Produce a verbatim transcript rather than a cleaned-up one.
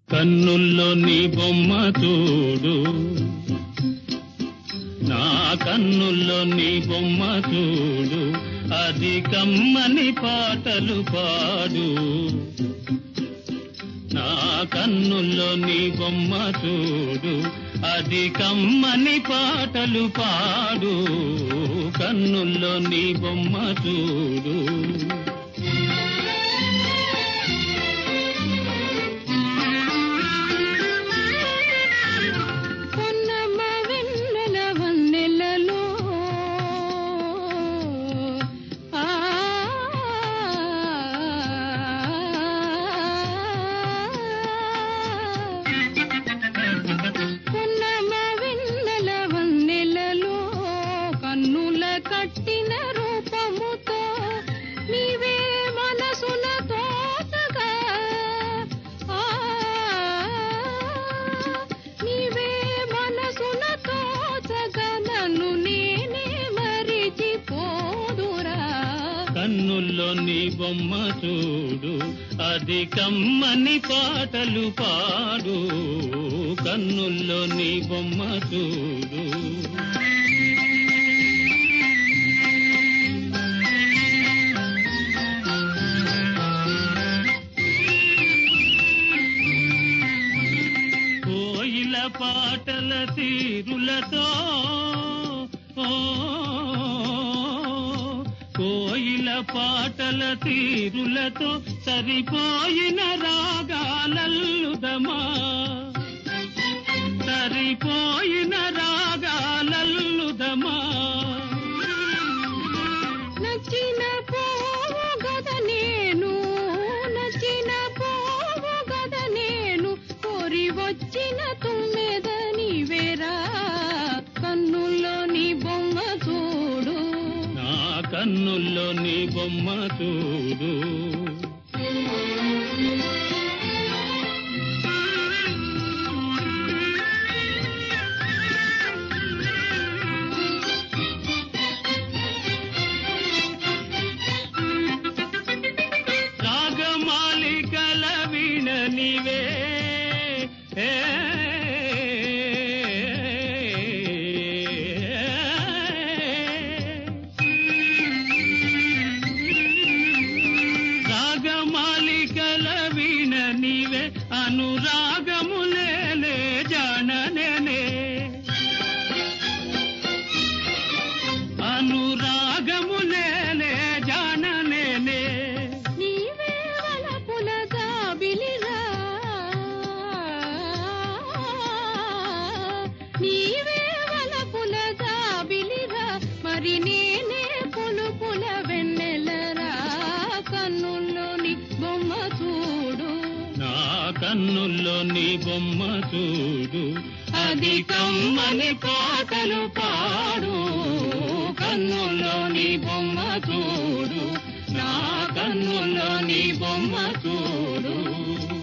కన్నుల్లో నీ బొమ్మ చూడు, నా కన్నుల్లో నీ బొమ్మ చూడు, అది కమ్మని పాటలు పాడు. నా కన్నుల్లో నీ బొమ్మ చూడు, అది కమ్మని పాటలు పాడు. కన్నుల్లో నీ బొమ్మ చూడు. కట్టిన రూపముతో నీవే మనసున తోచగా, నీవే మనసున తోచగా నన్ను నేనే మరిచిపోదురా. కన్నుల్లో నీ బొమ్మ చూడు, అది కమ్మని పాటలు పాడు. కన్నుల్లో నీ బొమ్మ చూడు. పాటల తీరులతో కోయిల పాటల తీరులతో సరిపోయిన రాగాలల్లుదమా, సరిపోయిన రాగాలల్లుదమా. నచ్చిన పోవు గద నేను, నచ్చిన పోవు గద నేను, కోరి వచ్చిన తుమ్మెద నీవేరా. కన్నుల్లో నీ బొమ్మ చూడు, నా కన్నుల్లో నీ బొమ్మ చూడు. రాగమాలికల వీణ నీవే, రాగమాలికల వీణ నీవే, అనురాగములేలే జాననేనే, అనురాగములేలే జాననేనే. నీవే వలపుల జాబిలిరా, నీవే వలపుల జాబిలిరా, మరి నేనే పులుపుల వెన్నెలరా. కన్నుల్లో నీ బొమ్మ చూడు, నా కన్నుల్లో నీ బొమ్మ చూడు, అది కమ్మని పాటలు పాడు. కన్నుల్లో నీ బొమ్మ చూడు, నా కన్నుల్లో నీ బొమ్మ చూడు.